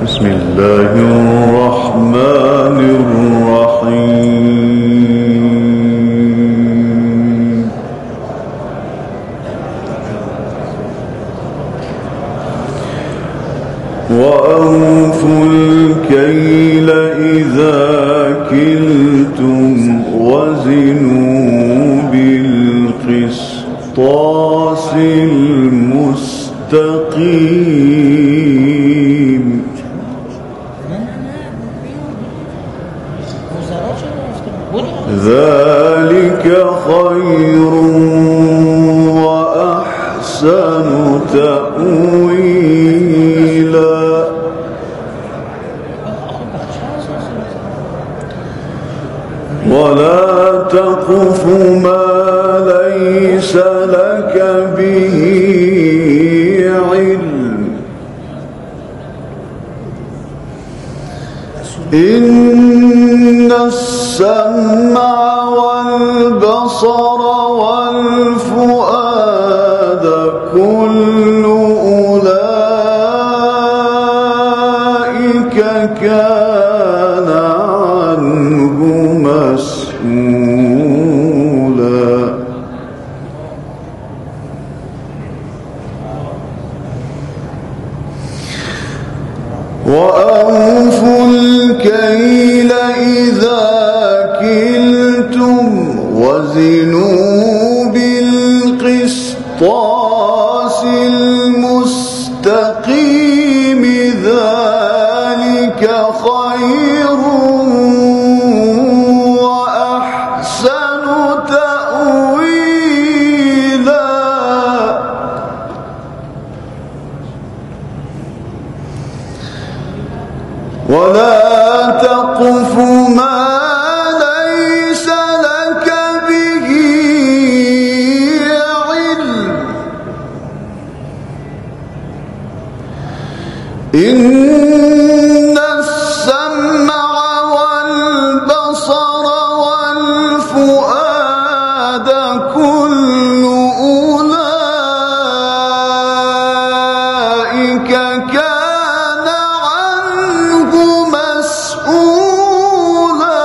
بسم الله الرحمن الرحيم وأوفوا الكيل إذا كلتم وزنوا بالقسطاس المستقيم ذلك خير وأحسن تأويلا ولا تقف ما ليس لك به علم إن السمع والبصر والفؤاد كل أولئك كان عنه مسؤولا وأوفوا الكيل إذا كلتم وزنوا بالقسطاس المستقيم ذلك خير وأحسن تأويلا ولا تقف ما ليس لك به علم إن السمع والبصر والفؤاد كل أولئك كان عنه مسؤولا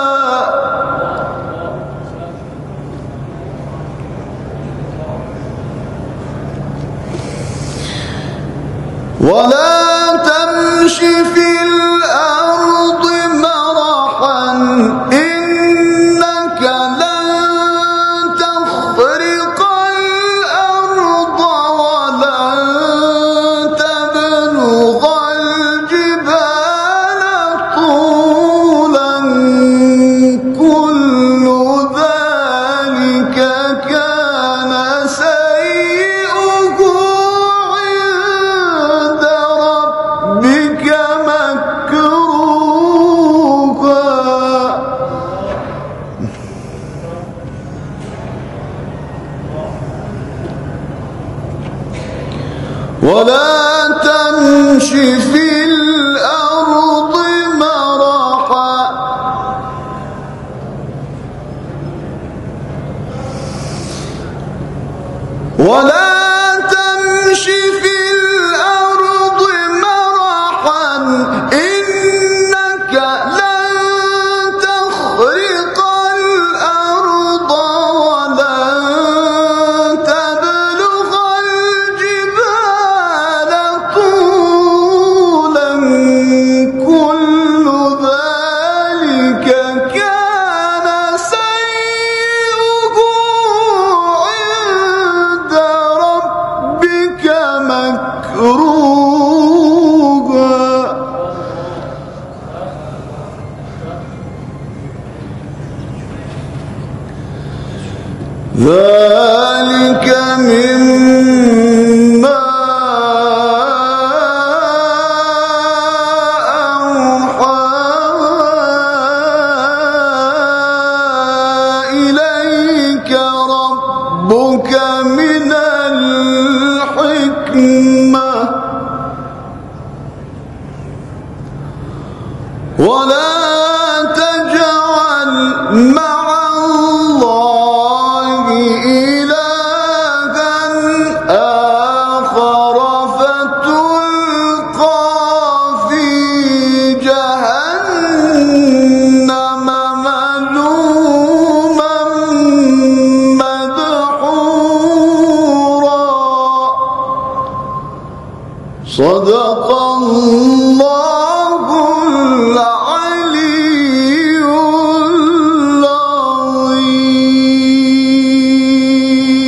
ولا تمش في الأرض مرحا إنك لن تخرق الأرض ولن تبلغ الجبال طولا كل ذلك كان سيئه عند ربك مكروها ولا تمش في الأرض مرحا ولا تمش في الأرض مرحا إنك لن تخرق الأرض ولن تبلغ الجبال طولا كل ذلك كان سيئه عند ربك مكروها ذلك مما أوحى إليك ربك من الحكمة ولا تجعل مع الله صدق الله